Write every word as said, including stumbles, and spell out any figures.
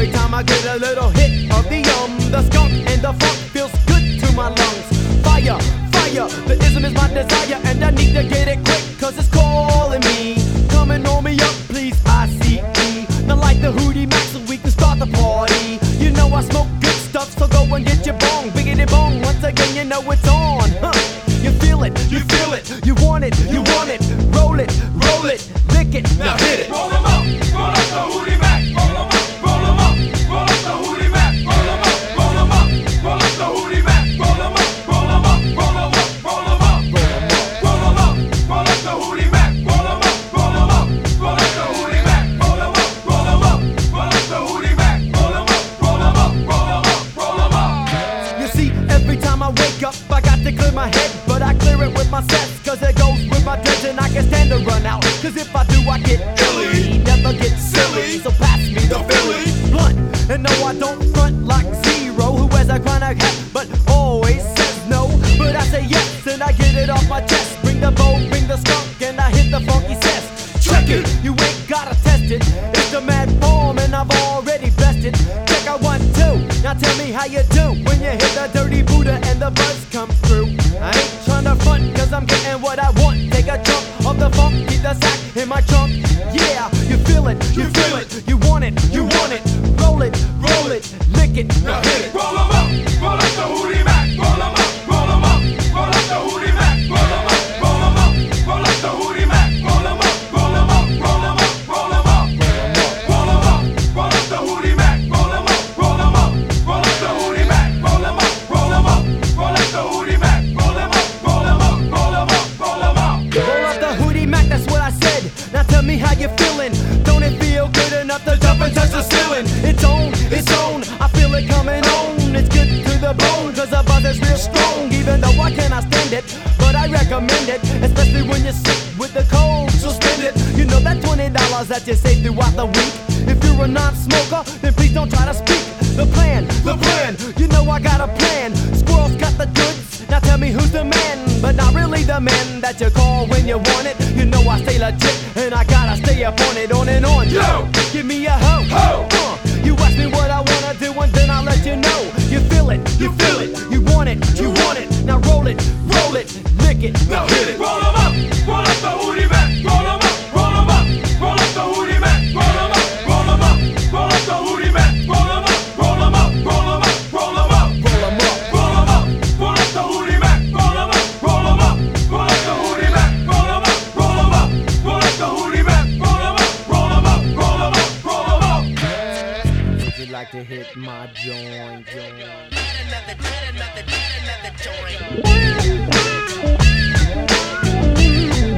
every time I get a little hit of the um, the skunk and the funk feels good to my lungs. Fire, fire, the ism is my desire, and I need to get it quick, cause it's calling me. Come and roll me up, please, I C E. Now light the hootie max so we can start the party. You know I smoke good stuff, so go and get your bong. Biggity bong, once again you know it's on, huh? You feel it, you feel it, you want it, you want it. Roll it, roll it, lick it, now hit it. Roll 'em up, roll up the hootie mac. Roll 'em up, roll 'em up, roll up the hootie mac. Roll 'em up, roll 'em up, roll up the hootie mac. Roll 'em up, roll 'em up, roll 'em up, roll 'em up, roll 'em up, roll up the hootie mac. Roll 'em up, roll 'em up, roll up the hootie mac. Roll 'em up, roll 'em up, roll up the hootie mac. Roll 'em up, roll 'em up, roll 'em up, roll 'em up. You see, every time I wake up, I got to clear my head, but I clear it with my sets, cause it goes with my dreads and I can stand to run out. Cause if I do, I get illy, never get silly. So pass me the Philly blunt. And no, I don't front like Zero, who wears a chronic hat but always says no. But I say yes and I get it off my chest. Bring the bow, bring the skunk, and I hit the funky cess. Check it, you ain't gotta test it. It's the mad form and I've already blessed it. Check out one, two, now tell me how you do when you hit the dirty Buddha and the buzz comes through. I ain't tryna front cause I'm getting what I want. Take a chunk of the funk, keep the sack in my trunk. Yeah, you feel it, you feel it, you want it, you want it. Roll it, roll it, lick it, now hit it. Roll 'em up, roll up the hootie mac. Roll 'em up, roll 'em up, roll up the hootie mac. Roll 'em up, roll 'em up, roll up the hootie mac. Roll 'em up, roll 'em up, roll 'em up, roll 'em up, roll 'em up, roll up the hootie mac. Roll 'em up, roll 'em up, roll up the hootie mac. Roll 'em up, roll 'em up, roll up the hootie mac. Roll 'em up, roll 'em up, roll 'em up, roll 'em up. Roll up the hootie mac, that's what I said. Now tell me how you feeling. Don't it feel good enough to jump and touch the ceiling? It's on, it's on, I feel it coming on. It's good to the bone, cause the buzz is real strong. Even though I cannot stand it, but I recommend it, especially when you're sick with the cold, so spend it. You know that twenty dollars that you save throughout the week. If you're a non-smoker, then please don't try to speak. The plan, the plan, you know I got a plan. Squirrels got the goods, now tell me who's the man. But not really the man that you call when you want it. You know I stay legit, and I gotta stay up on it, on and on. Yo! Give me a hoe, Ho! uh, you ask me what I wanna do, and then I'll let you know. You feel it, you feel it, you want it, you want it. Now roll it, roll it, lick it, Now hit it. Roll 'em up, roll up the hootie mac. Roll 'em up, roll 'em up, roll up the hootie mac. Roll 'em up, roll 'em up, roll up the hootie mac. Roll 'em up, roll 'em up, roll 'em up, roll 'em up, roll 'em up. roll 'em up, roll up the hootie mac. Roll 'em up, roll 'em up, roll up the hootie mac. Roll 'em up, roll 'em up, roll up the hootie mac. Roll 'em up, roll 'em up, roll 'em up, roll 'em up. Would you like to hit my joint, joint? Another, another, another joint.